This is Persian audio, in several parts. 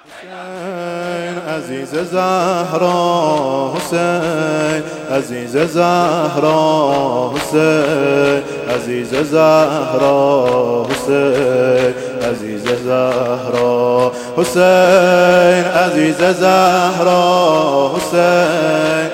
عزیز زهرا حسین، عزیز زهرا حسین، عزیز زهرا حسین، عزیز زهرا حسین، عزیز زهرا حسین،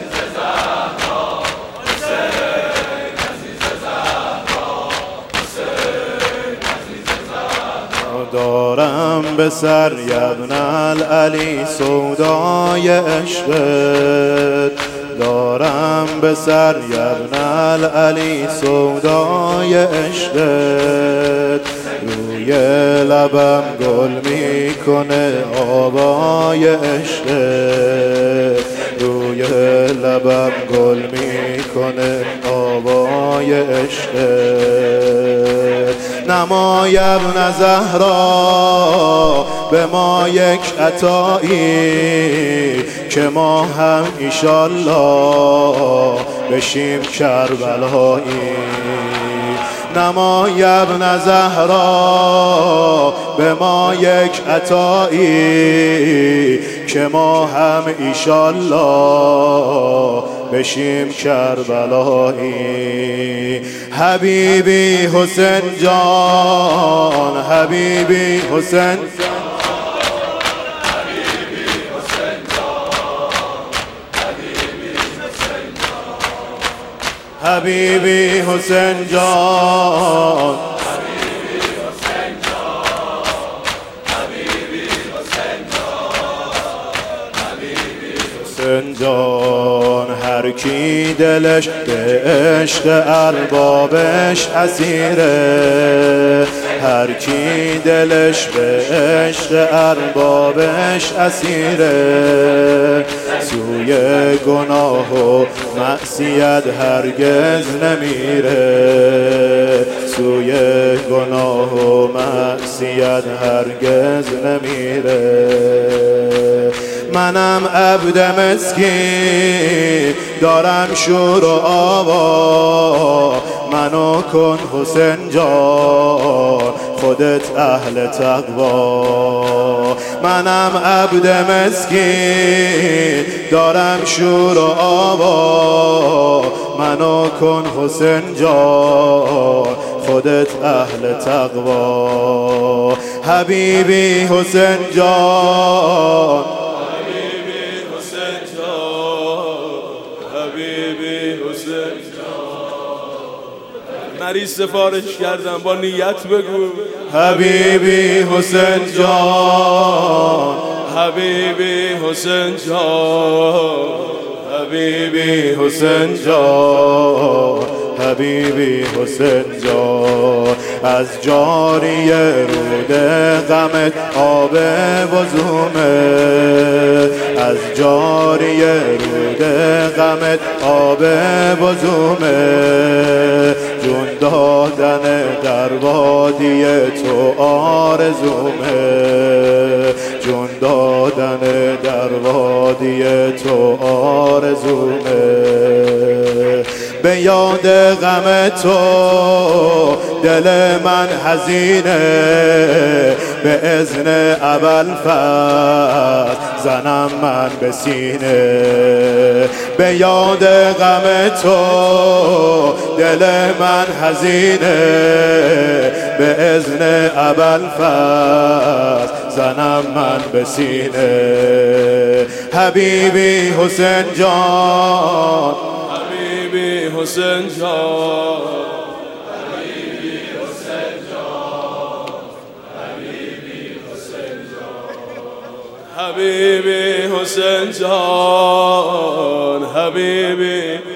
دارم به سر یبن العلی سودای عشقت، دارم به سر یبن العلی سودای عشقت، روی لبم گل میکنه آبای عشقت، روی لبم گل میکنه آبای عشقت. نما ابن زهرا به ما یک عطایی که ما هم ایشالله بشیم کربلایی. نما ابن زهرا به ما یک عطایی که ما هم ایشالله بشیم کربلایی. حبیبی حسین جان، حبیبی حسین جان، حبیبی حسین جان، حسین جان. هر کی دلش به عشق اربابش اسیره، هر کی دلش به عشق اربابش اسیره، سوی گناه و معصیت هرگز نمیره، سوی گناه و معصیت هرگز نمیره. منم عبد مسکین دارم شور و آوا، منو کن حسین جان خودت اهل تقوا. منم عبد مسکین دارم شور و آوا، منو کن حسین جان خودت اهل تقوا. حبیبی حسین جان، مریض سفارش کردم با نیت بگو. حبیبی حسین جان، حبیبی حسین جان، حبیبی حسین جان، حبیبی حسین جان. از جاری رود غمت آب وضومه، از جاری رود غمت آب وضومه، جون دادن در وادی تو آرزومه، جون دادن در وادی تو آرزومه. به یاد غم تو دل من حزینه، به اذن ابوالفضل زنم من به سینه. به یاد غم تو دل من حزینه، به اذن ابوالفضل زنم من به سینه. حبیبی حسین جان، حبیبی حسین جان، حبیبی حسین جان، حبیبی حسین جان، حبیبی حسین جان، حبیبی